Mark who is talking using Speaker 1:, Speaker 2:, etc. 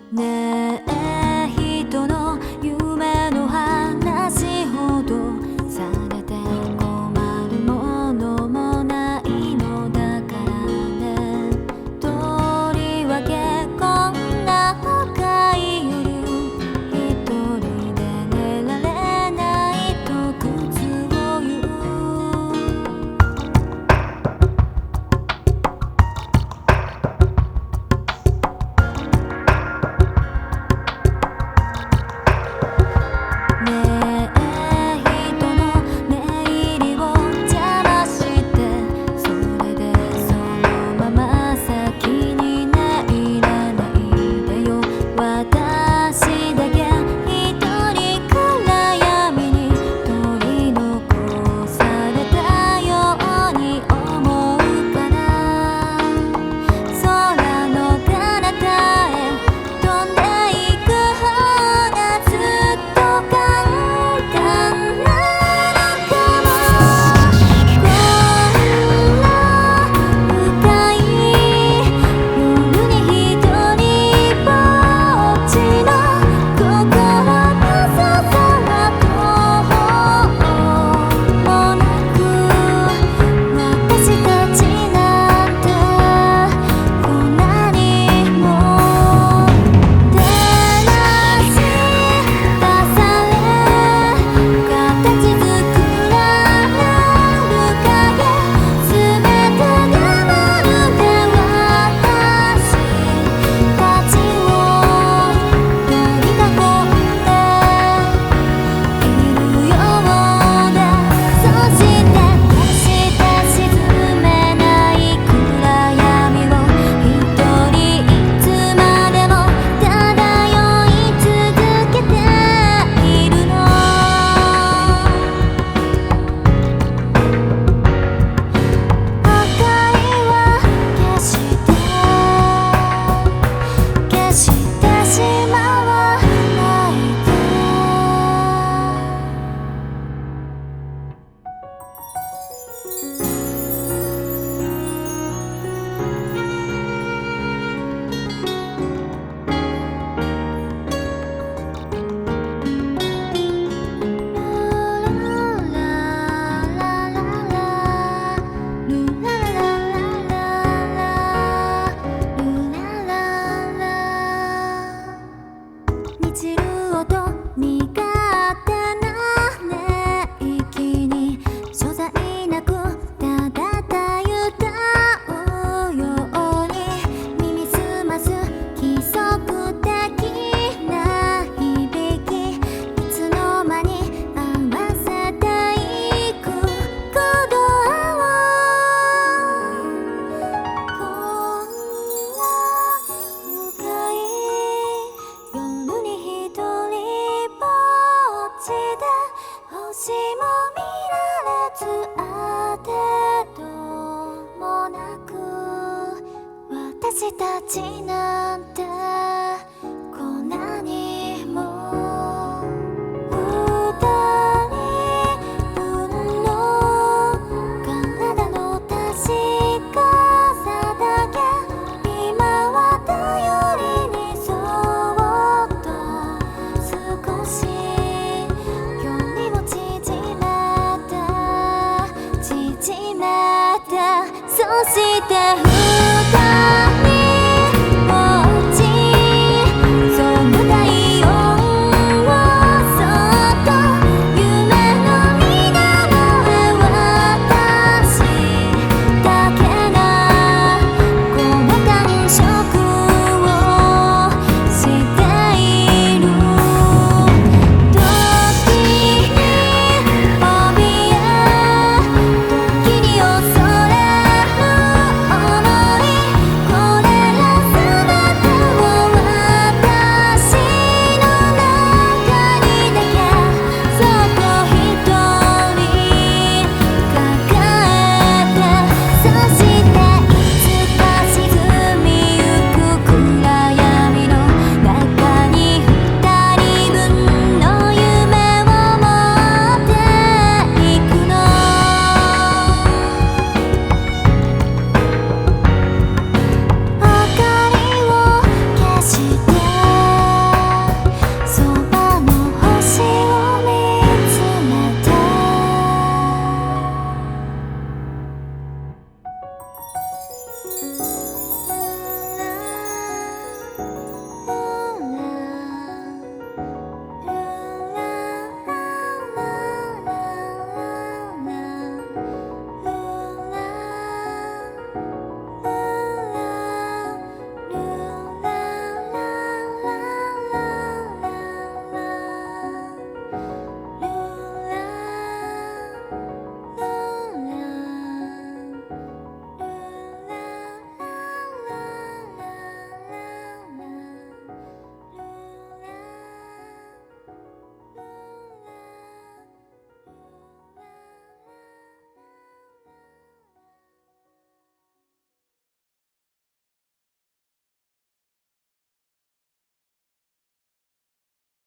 Speaker 1: ねえ人の夢の話ほどされて困るものもないのだからね。とりわけこんな深い夜一人で寝られないと靴を言う。ねえ人の寝入りを邪魔してそれでそのまま先に寝入らないでよ。私だけ一人暗闇に取り残されたように思うから。空の彼方へ飛んでいく方がずっと簡単なのかも。こんな深い夜に一人ぼっちの心のさは途方もなく、私たちなんてこんなにも照らし出され形作られる影全てがまるで私たちを取り囲んでいるようで、そして決して沈めない暗闇を一人いつまでも漂い続けているの。明かりは消してしまわないで。満ちる音苦手な寝息に所在なくただたゆたうように耳すます規則的な響き、いつの間に合わせていく鼓動を。こんな深い夜に一人ぼっちで星も見られずあてどもなく、私たちなんて